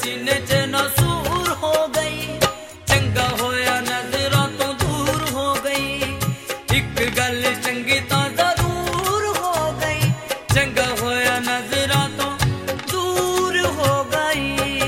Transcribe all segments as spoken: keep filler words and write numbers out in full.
सीने च नसूर हो गई, चंगा होया नजरां तो दूर हो गई। एक गल चंगी तां जरूर हो गई, चंगा होया नजरां तो दूर हो गई।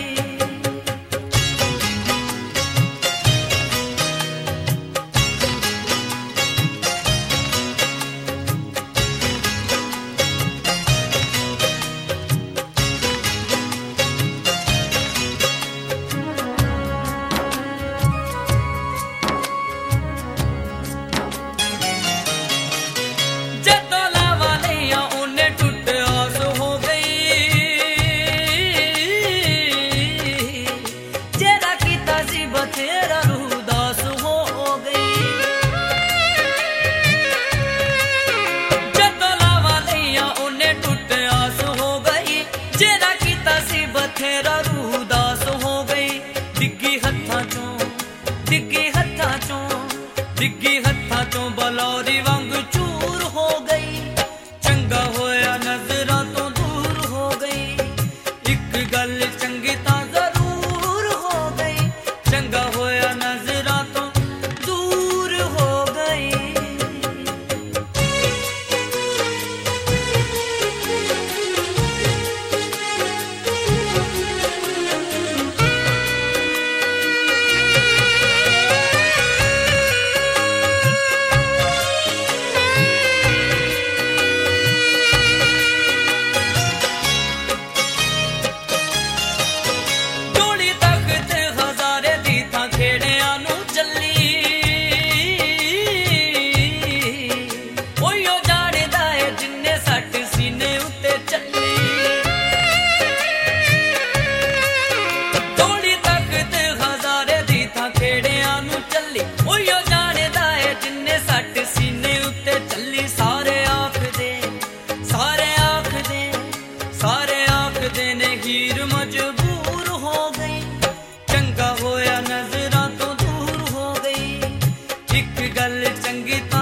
बथेरा रूह दास हो गई, डिग्गी हत्थां चों डिग्गी हत्थां चों डिग्गी हत्थां चों बलौरी वांग चूर हो गई, चंगा होया नजरां तो दूर हो गई। एक गल चंगी तां जरूर हो गई, चंगा होया नजरां तो दूर हो गई। हीर मजबूर हो गई, चंगा होया नजरां तो दूर हो गई। एक गल चंगी